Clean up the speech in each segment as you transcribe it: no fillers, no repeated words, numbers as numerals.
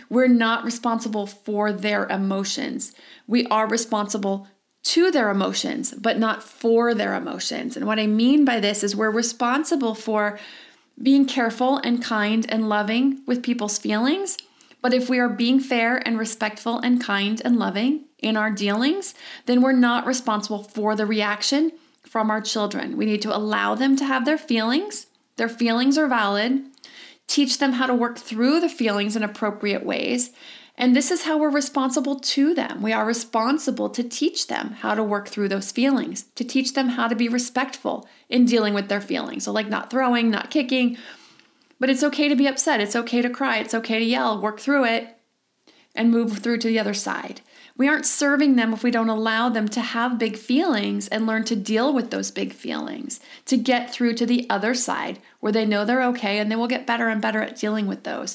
We're not responsible for their emotions. We are responsible to their emotions, but not for their emotions. And what I mean by this is we're responsible for being careful and kind and loving with people's feelings. But if we are being fair and respectful and kind and loving in our dealings, then we're not responsible for the reaction from our children. We need to allow them to have their feelings. Their feelings are valid. Teach them how to work through the feelings in appropriate ways. And this is how we're responsible to them. We are responsible to teach them how to work through those feelings, to teach them how to be respectful in dealing with their feelings. So like not throwing, not kicking, but it's okay to be upset. It's okay to cry. It's okay to yell, work through it, and move through to the other side. We aren't serving them if we don't allow them to have big feelings and learn to deal with those big feelings, to get through to the other side where they know they're okay and they will get better and better at dealing with those.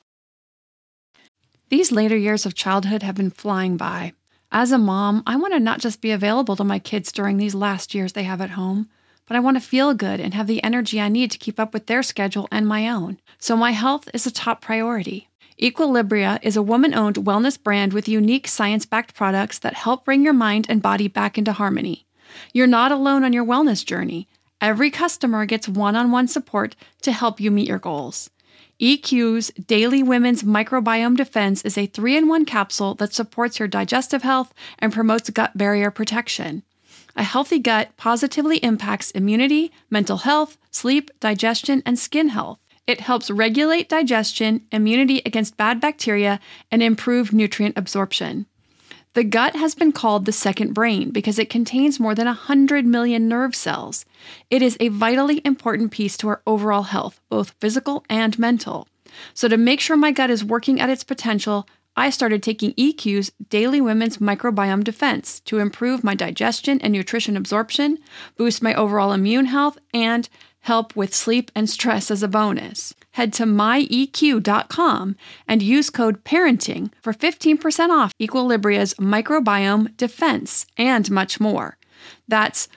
These later years of childhood have been flying by. As a mom, I want to not just be available to my kids during these last years they have at home, but I want to feel good and have the energy I need to keep up with their schedule and my own. So my health is a top priority. Equilibria is a woman-owned wellness brand with unique science-backed products that help bring your mind and body back into harmony. You're not alone on your wellness journey. Every customer gets one-on-one support to help you meet your goals. EQ's Daily Women's Microbiome Defense is a 3-in-1 capsule that supports your digestive health and promotes gut barrier protection. A healthy gut positively impacts immunity, mental health, sleep, digestion, and skin health. It helps regulate digestion, immunity against bad bacteria, and improve nutrient absorption. The gut has been called the second brain because it contains more than 100 million nerve cells. It is a vitally important piece to our overall health, both physical and mental. So to make sure my gut is working at its potential, I started taking EQ's Daily Women's Microbiome Defense to improve my digestion and nutrition absorption, boost my overall immune health, and help with sleep and stress as a bonus. Head to myeq.com and use code PARENTING for 15% off Equilibria's Microbiome Defense and much more. That's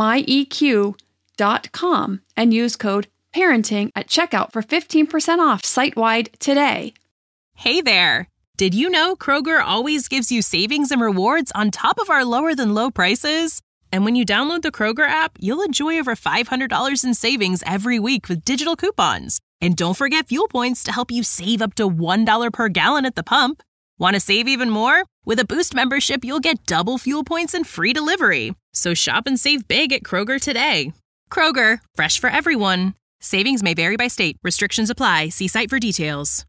myeq.com and use code PARENTING at checkout for 15% off site-wide today. Hey there! Did you know Kroger always gives you savings and rewards on top of our lower-than-low prices? And when you download the Kroger app, you'll enjoy over $500 in savings every week with digital coupons. And don't forget fuel points to help you save up to $1 per gallon at the pump. Want to save even more? With a Boost membership, you'll get double fuel points and free delivery. So shop and save big at Kroger today. Kroger, fresh for everyone. Savings may vary by state. Restrictions apply. See site for details.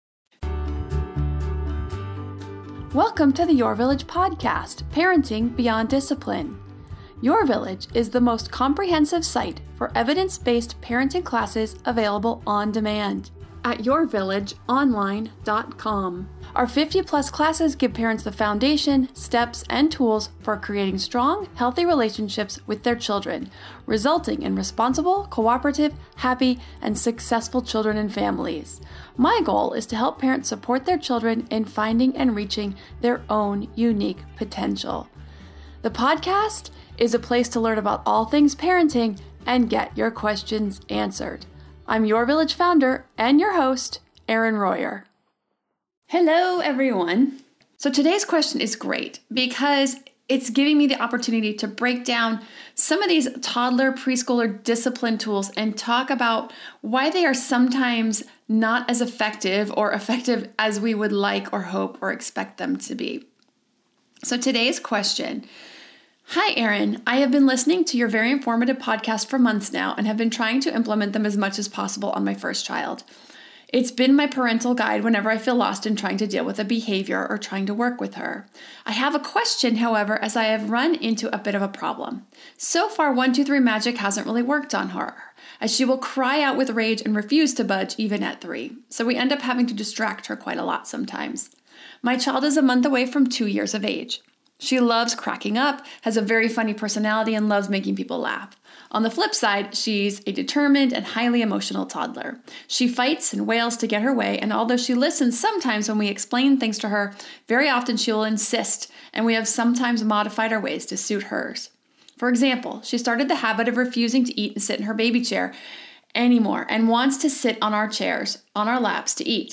Welcome to the Your Village podcast, Parenting Beyond Discipline. Your Village is the most comprehensive site for evidence-based parenting classes available on demand at yourvillageonline.com. Our 50-plus classes give parents the foundation, steps, and tools for creating strong, healthy relationships with their children, resulting in responsible, cooperative, happy, and successful children and families. My goal is to help parents support their children in finding and reaching their own unique potential. The podcast is a place to learn about all things parenting and get your questions answered. I'm Your Village founder and your host, Erin Royer. Hello, everyone. So today's question is great because it's giving me the opportunity to break down some of these toddler, preschooler discipline tools and talk about why they are sometimes not as effective or effective as we would like or hope or expect them to be. So today's question: Hi, Erin. I have been listening to your very informative podcast for months now and have been trying to implement them as much as possible on my first child. It's been my parental guide whenever I feel lost in trying to deal with a behavior or trying to work with her. I have a question, however, as I have run into a bit of a problem. So far, 1, 2, 3 magic hasn't really worked on her, as she will cry out with rage and refuse to budge even at 3. So we end up having to distract her quite a lot sometimes. My child is a month away from 2 years of age. She loves cracking up, has a very funny personality, and loves making people laugh. On the flip side, she's a determined and highly emotional toddler. She fights and wails to get her way, and although she listens sometimes when we explain things to her, very often she will insist, and we have sometimes modified our ways to suit hers. For example, she started the habit of refusing to eat and sit in her baby chair anymore and wants to sit on our chairs, on our laps to eat.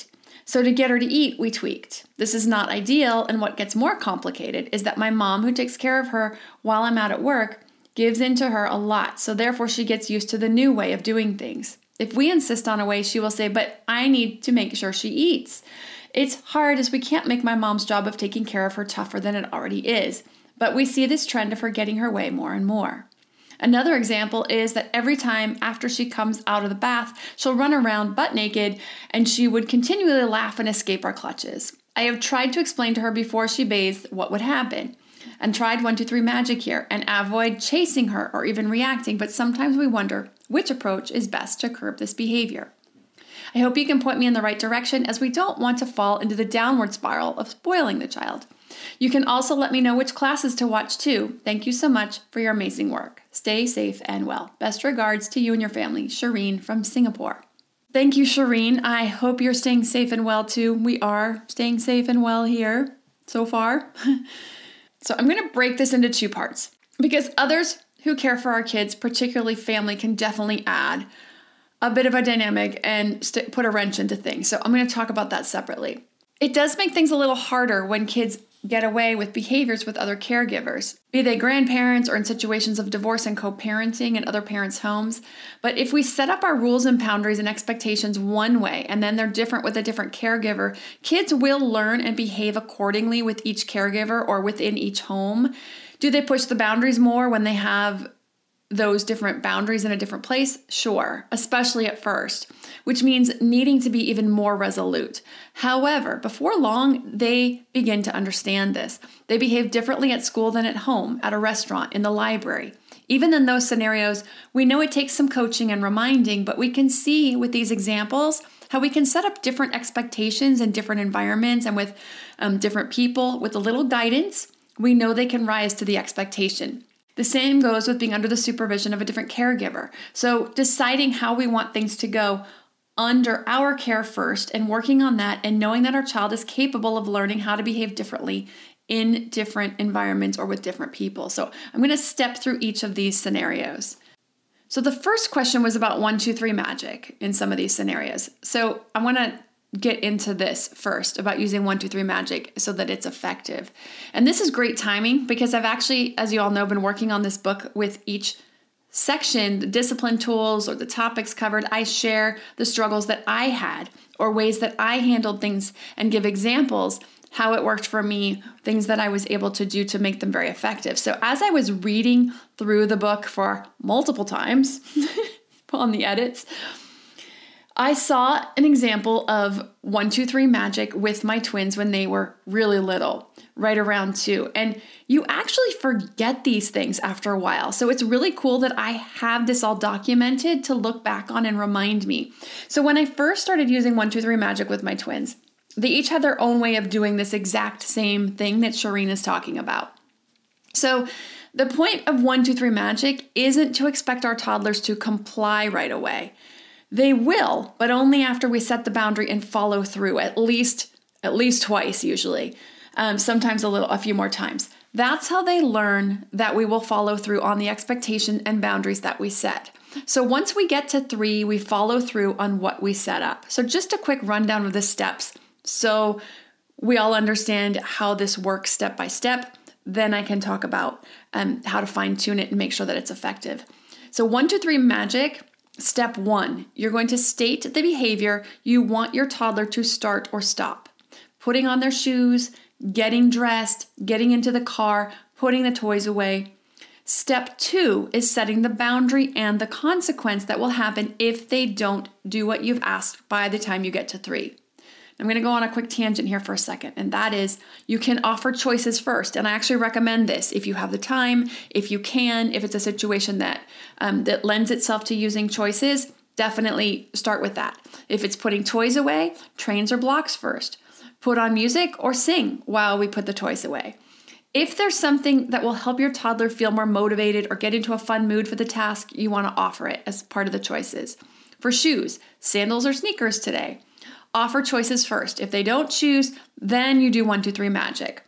So to get her to eat, we tweaked. This is not ideal, and what gets more complicated is that my mom, who takes care of her while I'm out at work, gives in to her a lot, so therefore she gets used to the new way of doing things. If we insist on a way, she will say, but I need to make sure she eats. It's hard as we can't make my mom's job of taking care of her tougher than it already is, but we see this trend of her getting her way more and more. Another example is that every time after she comes out of the bath, she'll run around butt naked and she would continually laugh and escape our clutches. I have tried to explain to her before she bathes what would happen and tried 1, 2, 3 magic here and avoid chasing her or even reacting, but sometimes we wonder which approach is best to curb this behavior. I hope you can point me in the right direction as we don't want to fall into the downward spiral of spoiling the child. You can also let me know which classes to watch too. Thank you so much for your amazing work. Stay safe and well. Best regards to you and your family, Shireen from Singapore. Thank you, Shireen. I hope you're staying safe and well too. We are staying safe and well here so far. So I'm going to break this into 2 parts because others who care for our kids, particularly family, can definitely add a bit of a dynamic and put a wrench into things. So I'm going to talk about that separately. It does make things a little harder when kids get away with behaviors with other caregivers, be they grandparents or in situations of divorce and co-parenting in other parents' homes. But if we set up our rules and boundaries and expectations one way and then they're different with a different caregiver, kids will learn and behave accordingly with each caregiver or within each home. Do they push the boundaries more when they have those different boundaries in a different place? Sure, especially at first, which means needing to be even more resolute. However, before long, they begin to understand this. They behave differently at school than at home, at a restaurant, in the library. Even in those scenarios, we know it takes some coaching and reminding, but we can see with these examples how we can set up different expectations in different environments and with different people. With a little guidance, we know they can rise to the expectation. The same goes with being under the supervision of a different caregiver. So deciding how we want things to go under our care first and working on that and knowing that our child is capable of learning how to behave differently in different environments or with different people. So I'm going to step through each of these scenarios. So the first question was about 1, 2, 3 magic in some of these scenarios. So I want to get into this first about using 1, 2, 3 magic so that it's effective. And this is great timing because I've actually, as you all know, been working on this book with each section, the discipline tools or the topics covered. I share the struggles that I had or ways that I handled things and give examples how it worked for me, things that I was able to do to make them very effective. So as I was reading through the book for multiple times on the edits, I saw an example of 1, 2, 3 magic with my twins when they were really little, right around 2. And you actually forget these things after a while. So it's really cool that I have this all documented to look back on and remind me. So when I first started using 1, 2, 3 magic with my twins, they each had their own way of doing this exact same thing that Shireen is talking about. So the point of 1, 2, 3 magic isn't to expect our toddlers to comply right away. They will, but only after we set the boundary and follow through at least twice usually, sometimes a few more times. That's how they learn that we will follow through on the expectation and boundaries that we set. So once we get to 3, we follow through on what we set up. So just a quick rundown of the steps so we all understand how this works step by step. Then I can talk about how to fine tune it and make sure that it's effective. So 1, 2, 3 magic. Step 1, you're going to state the behavior you want your toddler to start or stop. Putting on their shoes, getting dressed, getting into the car, putting the toys away. Step 2 is setting the boundary and the consequence that will happen if they don't do what you've asked by the time you get to 3. I'm going to go on a quick tangent here for a second, and that is you can offer choices first. And I actually recommend this if you have the time, if you can, if it's a situation that lends itself to using choices, definitely start with that. If it's putting toys away, trains or blocks first. Put on music or sing while we put the toys away. If there's something that will help your toddler feel more motivated or get into a fun mood for the task, you want to offer it as part of the choices. For shoes, sandals or sneakers today. Offer choices first. If they don't choose, then you do 1, 2, 3 magic.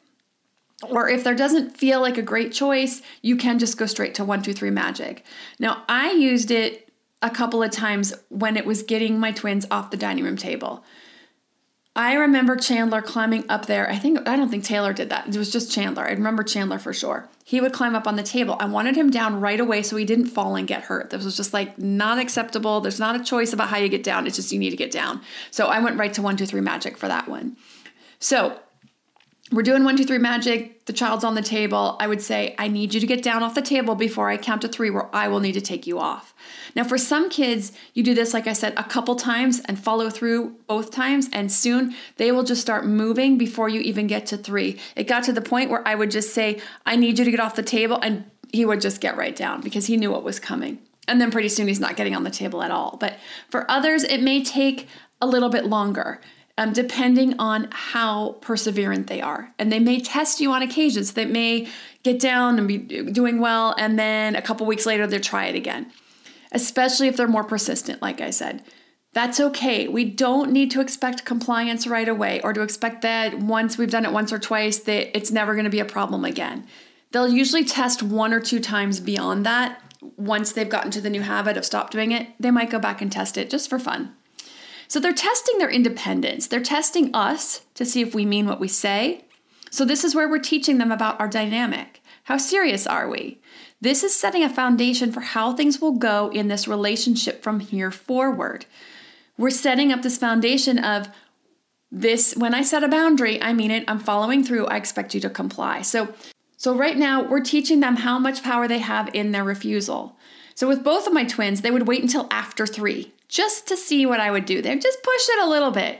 Or if there doesn't feel like a great choice, you can just go straight to 1, 2, 3 magic. Now, I used it a couple of times when it was getting my twins off the dining room table. I remember Chandler climbing up there. I don't think Taylor did that. It was just Chandler. I remember Chandler for sure. He would climb up on the table. I wanted him down right away so he didn't fall and get hurt. This was just like not acceptable. There's not a choice about how you get down. It's just you need to get down. So I went right to 1, 2, 3 magic for that one. So we're doing 1, 2, 3 magic. The child's on the table. I would say, I need you to get down off the table before I count to 3 where I will need to take you off. Now, for some kids, you do this, like I said, a couple times and follow through both times, and soon they will just start moving before you even get to 3. It got to the point where I would just say, I need you to get off the table, and he would just get right down because he knew what was coming. And then pretty soon he's not getting on the table at all. But for others, it may take a little bit longer. Depending on how perseverant they are. And they may test you on occasions. They may get down and be doing well, and then a couple weeks later, they'll try it again. Especially if they're more persistent, like I said. That's okay. We don't need to expect compliance right away or to expect that once we've done it once or twice, that it's never going to be a problem again. They'll usually test 1 or 2 times beyond that. Once they've gotten to the new habit of stop doing it, they might go back and test it just for fun. So they're testing their independence. They're testing us to see if we mean what we say. So this is where we're teaching them about our dynamic. How serious are we? This is setting a foundation for how things will go in this relationship from here forward. We're setting up this foundation of this, when I set a boundary, I mean it, I'm following through, I expect you to comply. So right now we're teaching them how much power they have in their refusal. So with both of my twins, they would wait until after 3. Just to see what I would do. They just push it a little bit.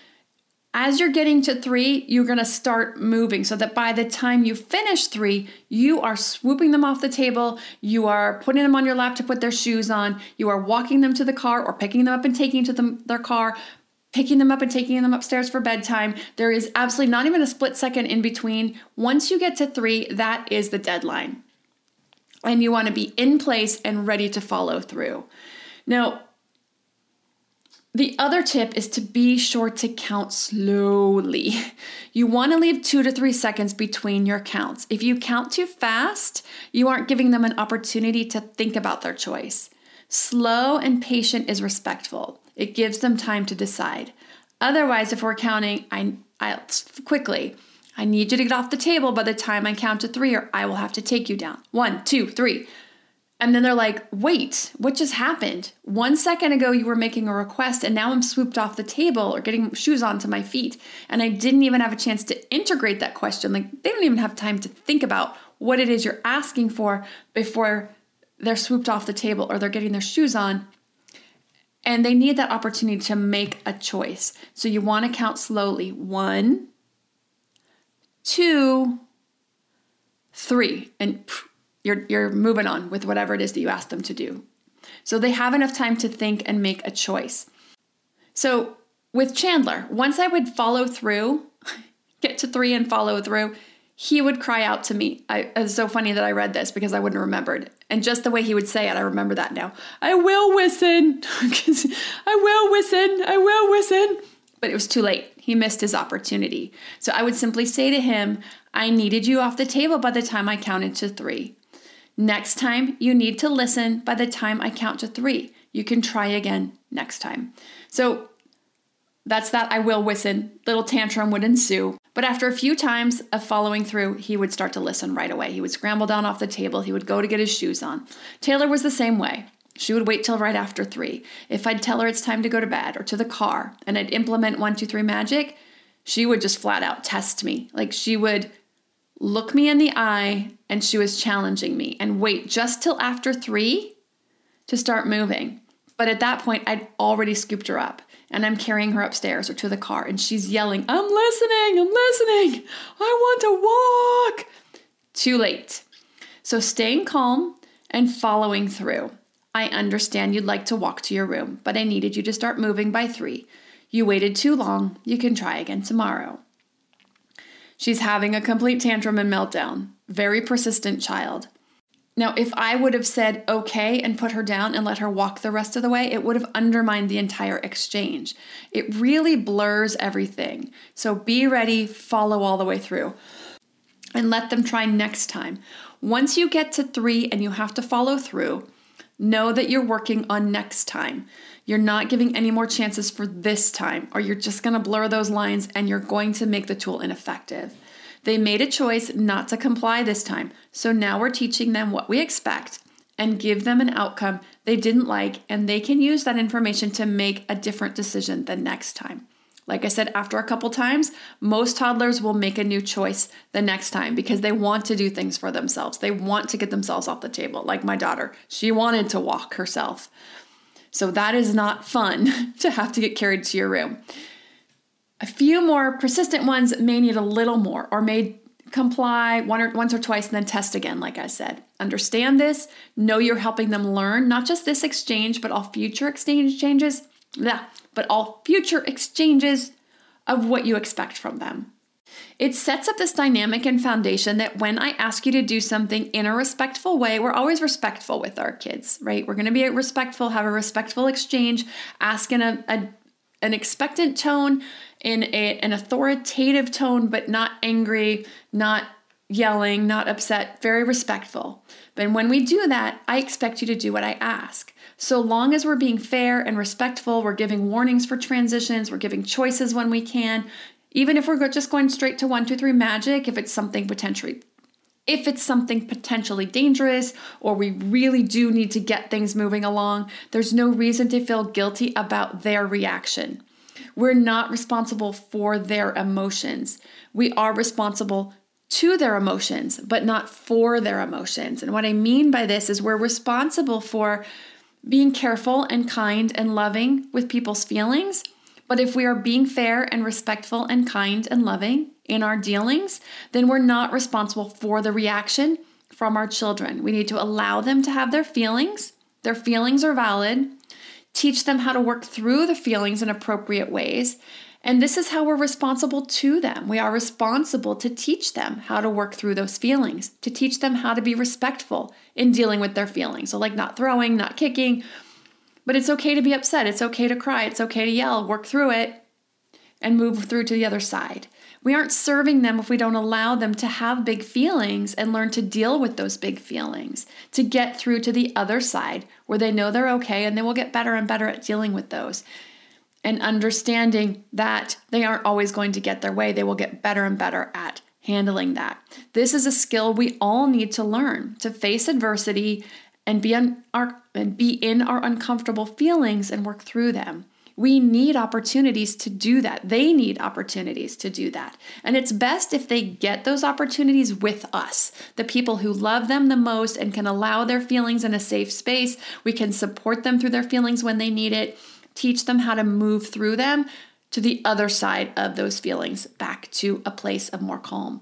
As you're getting to 3, you're going to start moving so that by the time you finish 3, you are swooping them off the table. You are putting them on your lap to put their shoes on. You are walking them to the car or picking them up and taking to their car, picking them up and taking them upstairs for bedtime. There is absolutely not even a split second in between. Once you get to 3, that is the deadline. And you want to be in place and ready to follow through. Now, the other tip is to be sure to count slowly. You want to leave 2 to 3 seconds between your counts. If you count too fast, you aren't giving them an opportunity to think about their choice. Slow and patient is respectful. It gives them time to decide. Otherwise, if we're counting quickly, I need you to get off the table by the time I count to 3 or I will have to take you down. 1, 2, 3. And then they're like, wait, what just happened? 1 second ago, you were making a request and now I'm swooped off the table or getting shoes onto my feet. And I didn't even have a chance to integrate that question. Like they don't even have time to think about what it is you're asking for before they're swooped off the table or they're getting their shoes on. And they need that opportunity to make a choice. So you want to count slowly. 1, 2, 3. And you're moving on with whatever it is that you asked them to do. So they have enough time to think and make a choice. So with Chandler, once I would follow through, get to 3 and follow through, he would cry out to me. It's so funny that I read this because I wouldn't have remembered. And just the way he would say it, I remember that now. I will listen. I will listen. But it was too late. He missed his opportunity. So I would simply say to him, I needed you off the table by the time I counted to 3. Next time, you need to listen by the time I count to 3. You can try again next time. So that's that I will listen. Little tantrum would ensue. But after a few times of following through, he would start to listen right away. He would scramble down off the table. He would go to get his shoes on. Taylor was the same way. She would wait till right after 3. If I'd tell her it's time to go to bed or to the car and I'd implement 1, 2, 3 magic, she would just flat out test me. Like she would look me in the eye and she was challenging me and wait just till after 3 to start moving. But at that point, I'd already scooped her up and I'm carrying her upstairs or to the car and she's yelling, I'm listening. I want to walk. Too late. So staying calm and following through. I understand you'd like to walk to your room, but I needed you to start moving by 3. You waited too long. You can try again tomorrow. She's having a complete tantrum and meltdown. Very persistent child. Now, if I would have said okay and put her down and let her walk the rest of the way, it would have undermined the entire exchange. It really blurs everything. So be ready, follow all the way through, and let them try next time. Once you get to 3 and you have to follow through, know that you're working on next time. You're not giving any more chances for this time, or you're just going to blur those lines and you're going to make the tool ineffective. They made a choice not to comply this time. So now we're teaching them what we expect and give them an outcome they didn't like, and they can use that information to make a different decision the next time. Like I said, after a couple times, most toddlers will make a new choice the next time because they want to do things for themselves. They want to get themselves off the table. Like my daughter, she wanted to walk herself. So that is not fun to have to get carried to your room. A few more persistent ones may need a little more or may comply once or twice and then test again, like I said. Understand this. Know you're helping them learn, not just this exchange, but all future exchanges. But all future exchanges of what you expect from them. It sets up this dynamic and foundation that when I ask you to do something in a respectful way, we're always respectful with our kids, right? We're going to be respectful, have a respectful exchange, ask in an expectant tone, in an authoritative tone, but not angry, not yelling, not upset, very respectful. But when we do that, I expect you to do what I ask. So long as we're being fair and respectful, we're giving warnings for transitions, we're giving choices when we can, even if we're just going straight to 1, 2, 3 magic, if it's something potentially dangerous, or we really do need to get things moving along, there's no reason to feel guilty about their reaction. We're not responsible for their emotions. We are responsible to their emotions, but not for their emotions. And what I mean by this is we're responsible for being careful and kind and loving with people's feelings. But if we are being fair and respectful and kind and loving in our dealings, then we're not responsible for the reaction from our children. We need to allow them to have their feelings. Their feelings are valid. Teach them how to work through the feelings in appropriate ways. And this is how we're responsible to them. We are responsible to teach them how to work through those feelings, to teach them how to be respectful in dealing with their feelings. So like not throwing, not kicking, but it's okay to be upset. It's okay to cry. It's okay to yell, work through it and move through to the other side. We aren't serving them if we don't allow them to have big feelings and learn to deal with those big feelings, to get through to the other side where they know they're okay and they will get better and better at dealing with those. And understanding that they aren't always going to get their way, they will get better and better at handling that. This is a skill we all need to learn, to face adversity and be in our uncomfortable feelings and work through them. We need opportunities to do that. They need opportunities to do that. And it's best if they get those opportunities with us, the people who love them the most and can allow their feelings in a safe space. We can support them through their feelings when they need it, teach them how to move through them to the other side of those feelings, back to a place of more calm.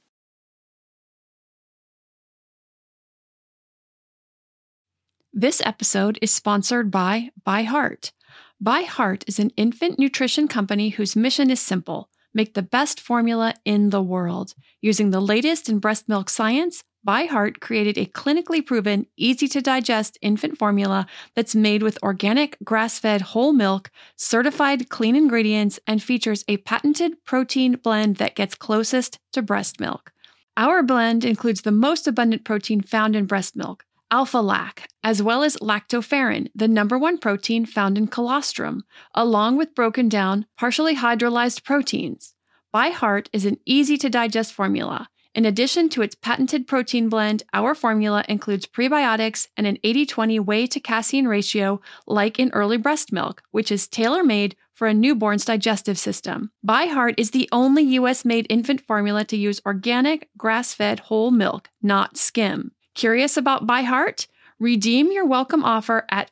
This episode is sponsored by ByHeart. ByHeart is an infant nutrition company whose mission is simple: make the best formula in the world. Using the latest in breast milk science, ByHeart created a clinically proven, easy-to-digest infant formula that's made with organic, grass-fed whole milk, certified clean ingredients, and features a patented protein blend that gets closest to breast milk. Our blend includes the most abundant protein found in breast milk, alpha-lac, as well as lactoferrin, the #1 protein found in colostrum, along with broken down, partially hydrolyzed proteins. ByHeart is an easy-to-digest formula. In addition to its patented protein blend, our formula includes prebiotics and an 80-20 whey to casein ratio like in early breast milk, which is tailor-made for a newborn's digestive system. ByHeart is the only U.S.-made infant formula to use organic, grass-fed whole milk, not skim. Curious about ByHeart? Redeem your welcome offer at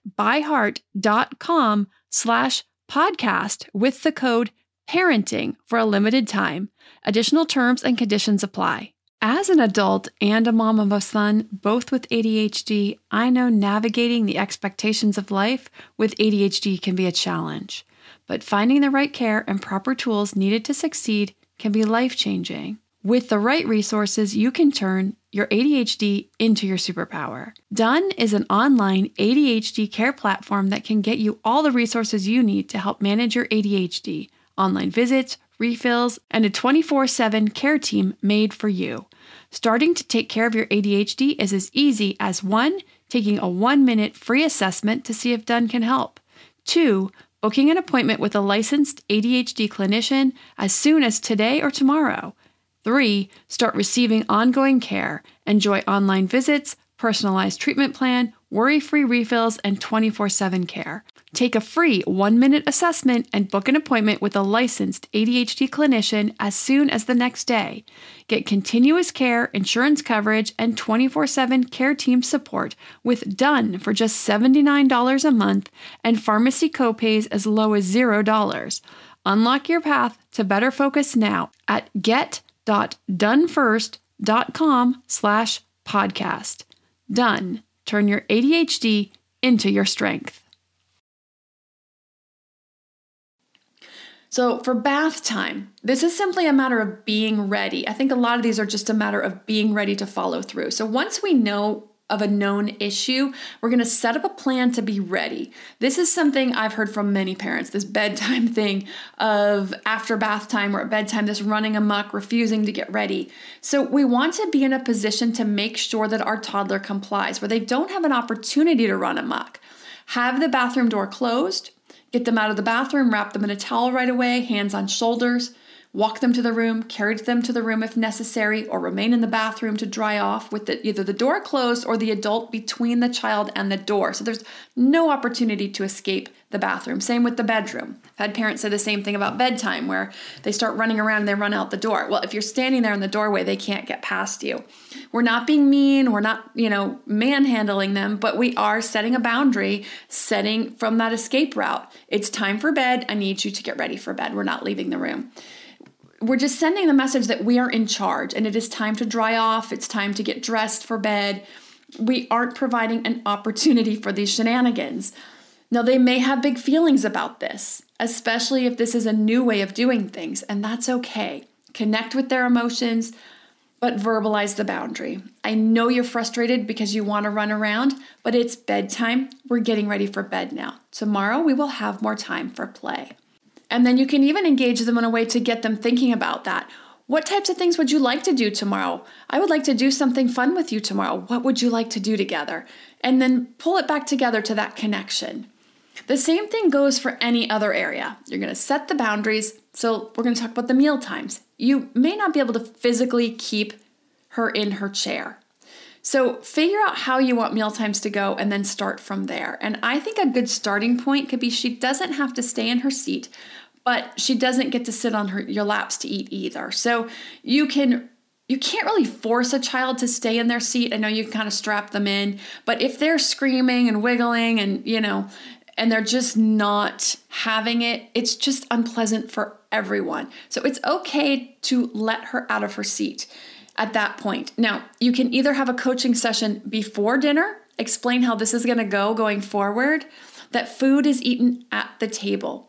byheart.com/podcast with the code PARENTING for a limited time. Additional terms and conditions apply. As an adult and a mom of a son, both with ADHD, I know navigating the expectations of life with ADHD can be a challenge. But finding the right care and proper tools needed to succeed can be life-changing. With the right resources, you can turn your ADHD into your superpower. Done is an online ADHD care platform that can get you all the resources you need to help manage your ADHD, online visits, refills, and a 24/7 care team made for you. Starting to take care of your ADHD is as easy as 1, taking a 1-minute free assessment to see if Done can help. 2, booking an appointment with a licensed ADHD clinician as soon as today or tomorrow. 3, start receiving ongoing care. Enjoy online visits, personalized treatment plan, worry-free refills, and 24/7 care. Take a free 1-minute assessment and book an appointment with a licensed ADHD clinician as soon as the next day. Get continuous care, insurance coverage, and 24/7 care team support with Done for just $79 a month and pharmacy copays as low as $0. Unlock your path to better focus now at get.donefirst.com/podcast. Done. Turn your ADHD into your strength. So for bath time, this is simply a matter of being ready. I think a lot of these are just a matter of being ready to follow through. So once we know of a known issue, we're going to set up a plan to be ready. This is something I've heard from many parents, this bedtime thing of after bath time or at bedtime, this running amok, refusing to get ready. So we want to be in a position to make sure that our toddler complies, where they don't have an opportunity to run amok. Have the bathroom door closed, get them out of the bathroom, wrap them in a towel right away, hands on shoulders, walk them to the room, carry them to the room if necessary, or remain in the bathroom to dry off with either the door closed or the adult between the child and the door. So there's no opportunity to escape the bathroom. Same with the bedroom. I've had parents say the same thing about bedtime, where they start running around and they run out the door. Well, if you're standing there in the doorway, they can't get past you. We're not being mean. We're not, manhandling them, but we are setting a boundary, setting from that escape route. It's time for bed. I need you to get ready for bed. We're not leaving the room. We're just sending the message that we are in charge and it is time to dry off. It's time to get dressed for bed. We aren't providing an opportunity for these shenanigans. Now, they may have big feelings about this, especially if this is a new way of doing things, and that's okay. Connect with their emotions, but verbalize the boundary. I know you're frustrated because you want to run around, but it's bedtime. We're getting ready for bed now. Tomorrow, we will have more time for play. And then you can even engage them in a way to get them thinking about that. What types of things would you like to do tomorrow? I would like to do something fun with you tomorrow. What would you like to do together? And then pull it back together to that connection. The same thing goes for any other area. You're going to set the boundaries. So we're going to talk about the meal times. You may not be able to physically keep her in her chair. So figure out how you want meal times to go and then start from there. And I think a good starting point could be she doesn't have to stay in her seat, but she doesn't get to sit on your laps to eat either. So you can't really force a child to stay in their seat. I know you can kind of strap them in, but if they're screaming and wiggling and, and they're just not having it, it's just unpleasant for everyone. So it's okay to let her out of her seat at that point. Now, you can either have a coaching session before dinner, explain how this is going to go going forward, that food is eaten at the table.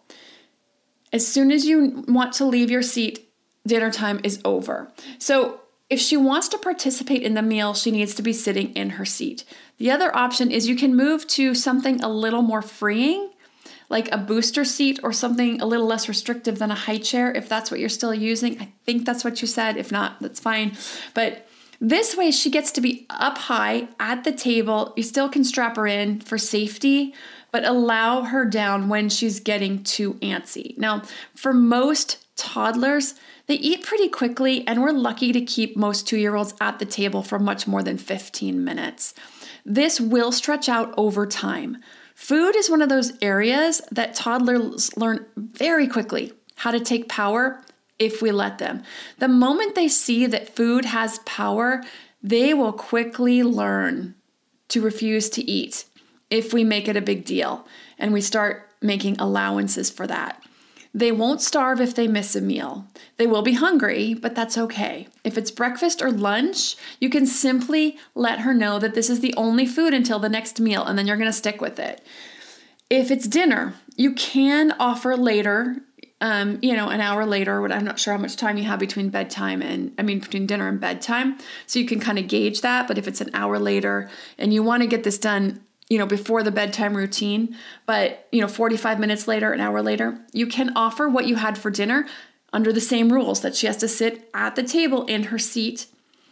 As soon as you want to leave your seat, dinner time is over. So if she wants to participate in the meal, she needs to be sitting in her seat. The other option is you can move to something a little more freeing, like a booster seat or something a little less restrictive than a high chair, if that's what you're still using. I think that's what you said. If not, that's fine. But this way she gets to be up high at the table. You still can strap her in for safety, but allow her down when she's getting too antsy. Now, for most toddlers, they eat pretty quickly, and we're lucky to keep most 2-year-olds at the table for much more than 15 minutes. This will stretch out over time. Food is one of those areas that toddlers learn very quickly how to take power if we let them. The moment they see that food has power, they will quickly learn to refuse to eat if we make it a big deal and we start making allowances for that. They won't starve if they miss a meal. They will be hungry, but that's okay. If it's breakfast or lunch, you can simply let her know that this is the only food until the next meal, and then you're going to stick with it. If it's dinner, you can offer later, an hour later. I'm not sure how much time you have between between dinner and bedtime. So you can kind of gauge that. But if it's an hour later and you want to get this done, before the bedtime routine, but 45 minutes later, an hour later, you can offer what you had for dinner under the same rules, that she has to sit at the table in her seat.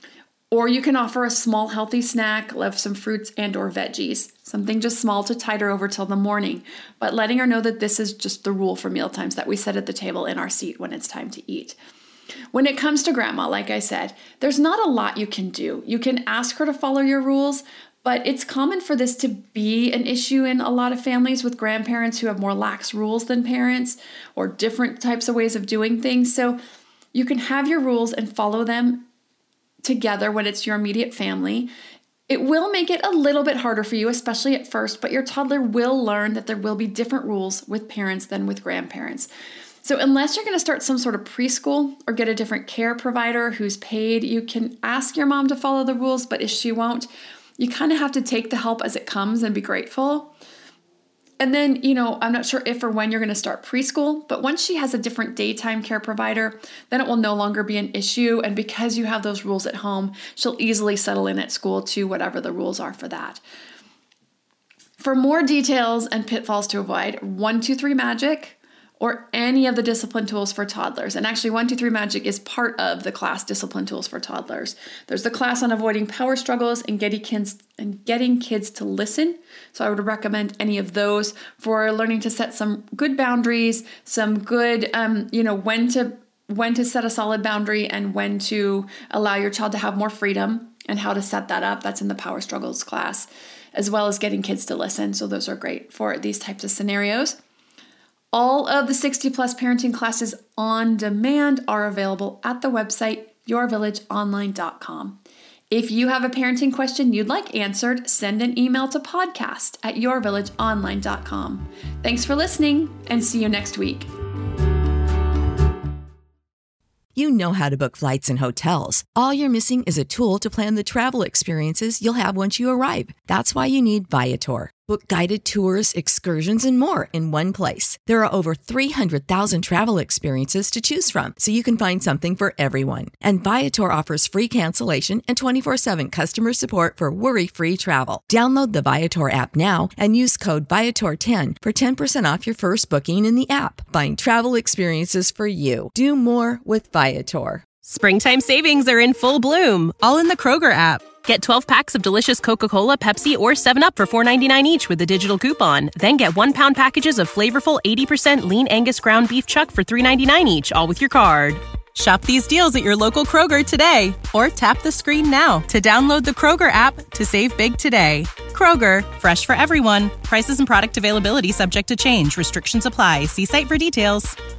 Or you can offer a small healthy snack, left some fruits and or veggies, something just small to tide her over till the morning, but letting her know that this is just the rule for mealtimes that we sit at the table in our seat when it's time to eat. When it comes to grandma, like I said, there's not a lot you can do. You can ask her to follow your rules, but it's common for this to be an issue in a lot of families with grandparents who have more lax rules than parents or different types of ways of doing things. So you can have your rules and follow them together when it's your immediate family. It will make it a little bit harder for you, especially at first, but your toddler will learn that there will be different rules with parents than with grandparents. So unless you're going to start some sort of preschool or get a different care provider who's paid, you can ask your mom to follow the rules, but if she won't, you kind of have to take the help as it comes and be grateful. And then, I'm not sure if or when you're going to start preschool, but once she has a different daytime care provider, then it will no longer be an issue. And because you have those rules at home, she'll easily settle in at school to whatever the rules are for that. For more details and pitfalls to avoid, 1-2-3 Magic or any of the discipline tools for toddlers. And actually 1-2-3 Magic is part of the class Discipline Tools for Toddlers. There's the class on avoiding power struggles and getting kids to listen. So I would recommend any of those for learning to set some good boundaries, some good, when to set a solid boundary and when to allow your child to have more freedom and how to set that up. That's in the Power Struggles class, as well as getting kids to listen. So those are great for these types of scenarios. All of the 60 Plus parenting classes on demand are available at the website yourvillageonline.com. If you have a parenting question you'd like answered, send an email to podcast@yourvillageonline.com. Thanks for listening and see you next week. You know how to book flights and hotels. All you're missing is a tool to plan the travel experiences you'll have once you arrive. That's why you need Viator. Book guided tours, excursions, and more in one place. There are over 300,000 travel experiences to choose from, so you can find something for everyone. And Viator offers free cancellation and 24/7 customer support for worry-free travel. Download the Viator app now and use code Viator10 for 10% off your first booking in the app. Find travel experiences for you. Do more with Viator. Springtime savings are in full bloom, all in the Kroger app. Get 12 packs of delicious Coca-Cola, Pepsi, or 7-Up for $4.99 each with a digital coupon. Then get 1-pound packages of flavorful 80% lean Angus ground beef chuck for $3.99 each, all with your card. Shop these deals at your local Kroger today, or tap the screen now to download the Kroger app to save big today. Kroger, fresh for everyone. Prices and product availability subject to change. Restrictions apply. See site for details.